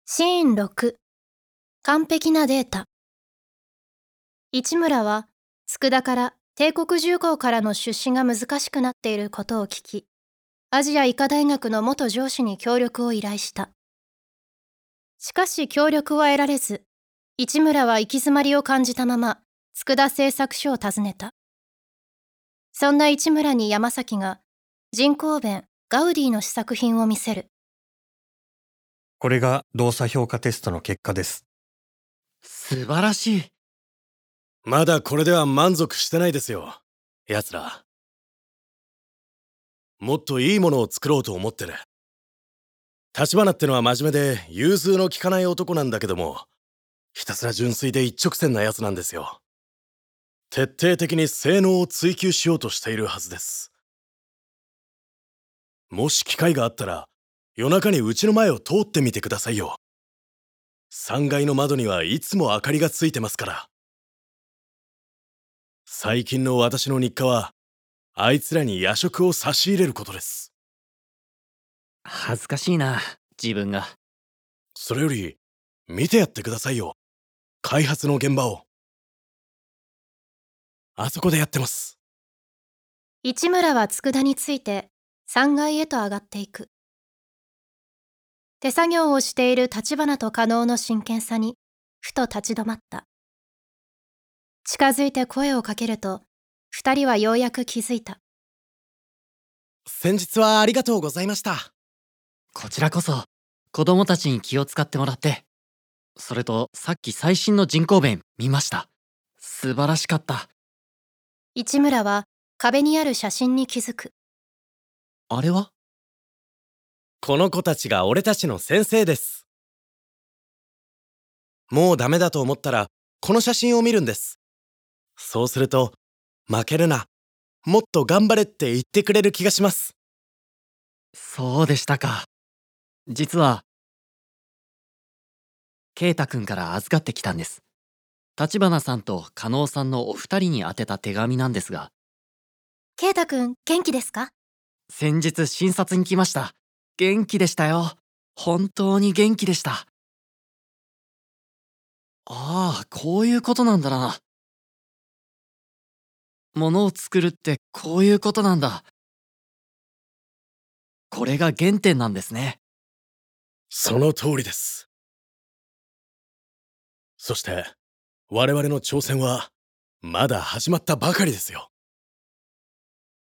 シーン6、完璧なデータ。市村は、佃から帝国重工からの出資が難しくなっていることを聞き、アジア医科大学の元上司に協力を依頼した。しかし協力は得られず、市村は行き詰まりを感じたまま、佃製作所を訪ねた。そんな市村に山崎が、人工弁ガウディの試作品を見せる。 これが動作評価テストの結果です。 素晴らしい。 まだこれでは満足してないですよ、奴ら。もっといいものを作ろうと思ってる。橘ってのは真面目で融通の利かない男なんだけども、ひたすら純粋で一直線な奴なんですよ。徹底的に性能を追求しようとしているはずです。もし機会があったら、夜中にうちの前を通ってみてくださいよ。3階の窓にはいつも明かりがついてますから。最近の私の日課は、あいつらに夜食を差し入れることです。 恥ずかしいな、自分が。 それより、見てやってくださいよ。開発の現場を。あそこでやってます。 市村は佃について3階へと上がっていく。手作業をしている橘と加納の真剣さに、ふと立ち止まった。近づいて声をかけると、二人はようやく気づいた。 先日はありがとうございました。 こちらこそ、子供たちに気を使ってもらって。それと、さっき最新の人工弁見ました。素晴らしかった。 市村は壁にある写真に気づく。 あれは？ この子たちが俺たちの先生です。もうダメだと思ったら、この写真を見るんです。そうすると、負けるな、もっと頑張れって言ってくれる気がします。 そうでしたか。実は、圭太くんから預かってきたんです。橘さんと加納さんのお二人に宛てた手紙なんですが、 圭太くん、元気ですか？ 先日診察に来ました。元気でしたよ。本当に元気でした。ああ、こういうことなんだな。ものを作るってこういうことなんだ。これが原点なんですね。 その通りです。そして、我々の挑戦は、まだ始まったばかりですよ。